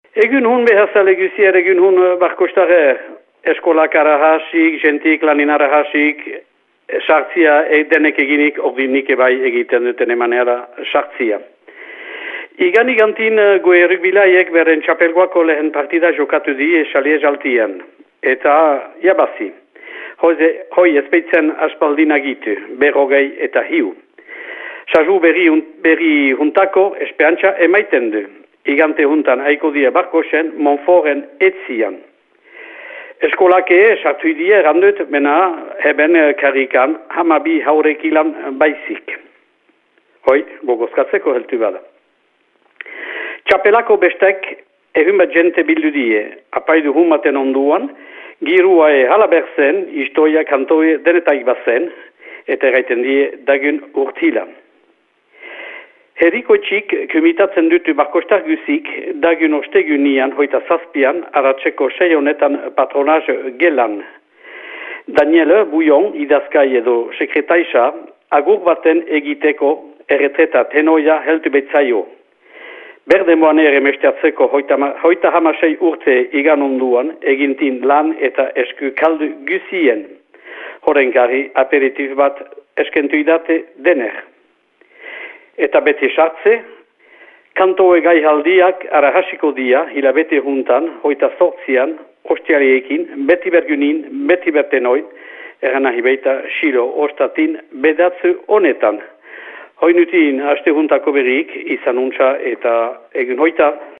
Egun hun behazale guzier, egun hun barkostare eskolak arahasik, jentik lanin arahasik, sartzia denek eginik, ordinik ebai egiten duten emanera sartzia. Igan igantin goe rugbilaiek beren txapelgoako lehen partida jokatu di esalie jaltian. Eta jabazi. Hoi ezpeitzen aspaldin agitu, berrogei eta hiu. Saju berri juntako espeantza emaiten du. Igante juntan aiko die barkosen Monforen etzian. Eskolake sartu die randut mena heben karikan hamabi haurekilan baizik. Hoi, gogozkatzeko heltu bada. Txapelako bestek ehun bat jente bildu die, apaidu humaten onduan, girua halaberzen, istoia kantoi denetaik bazen, eta erraiten die dagun urtilan. Herriko txik kumitatzen dutu barkostar guzik dagun ostegunian hoita zazpian aratzeko sei honetan patronaz gelan. Daniele Bouillon idazkai edo sekretaisa agur baten egiteko erretreta tenoia heltu betzaio. Berdemoan ere mesteatzeko hoita hamasei urte igan onduan egintin lan eta esku kaldu guzien. Horrenkari aperitif bat eskentu idate dener. Eta bete sartze, kantoe gai haldiak arahasiko dia, hilabete juntan, hoita sortzian, ostialiekin, beti bergunin, beti bertenoin, erana hibeita xilo ostatin bedatzu honetan. Hoinutin haste juntako berrik, izan untxa eta egun hoita.